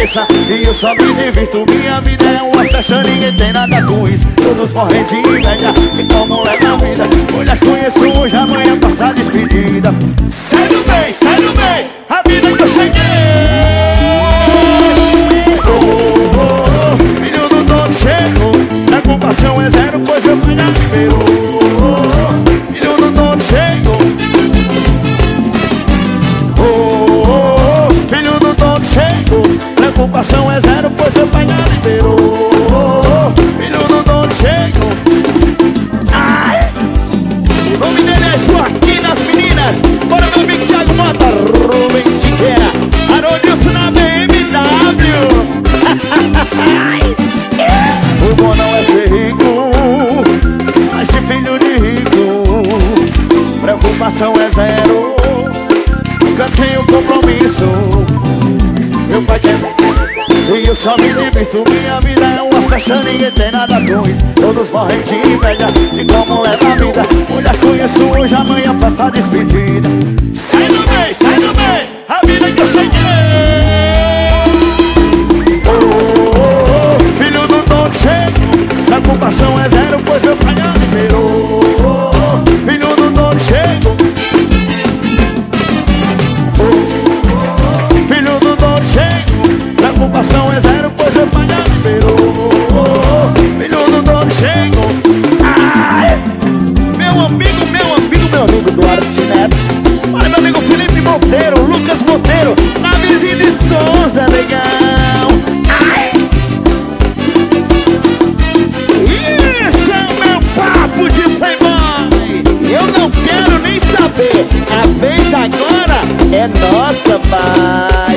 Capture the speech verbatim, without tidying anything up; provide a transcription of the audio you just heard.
cabeça e eu só me divirto. Minha vida é uma festa, ninguém tem nada com isso. Todos morrem de inveja de como leva a vida. Mulher conheço hoje, amanhã passa despedida. Sai do bem, sai do bem, a vida que eu cheguei. Oh, oh, oh, filho do dono chegou. A comparação é zero, pois meu pai já liberou. Oh, oh, filho do dono chegou. Preocupação é zero, pois meu pai já liberou. Filho do dono chegou. Ai! O nome dele é Joaquim das meninas. Bora, meu amigo Thiago Mota, Rubens Siqueira, Haroldilson na B M W. O bom não é ser rico, mas ser filho de rico. Preocupação é zero, nunca tenho compromisso. Meu pai quer e eu só me divirto. Minha vida é uma festa, ninguém tem nada com isso. Todos morrem de inveja de como leva a vida. Mulher conheço hoje, amanhã passa despedida. Sai do bem, sai do bem, a vida que eu cheguei. Oh, oh, oh, filho do dono chegou. Preocupação é zero, pois meu pai já liberou. Oh, oh, filho do dono chegou. Preocupação é zero, pois meu pai já liberou. Filho do dono chegou. Ai! Meu amigo, meu amigo, meu amigo Duarte Neto. Olha, meu amigo Felipe Monteiro, Lucas Monteiro, na vizinha de Souza, legal. Ai! Isso é o meu papo de playboy. Eu não quero nem saber. A vez agora é nossa, pai.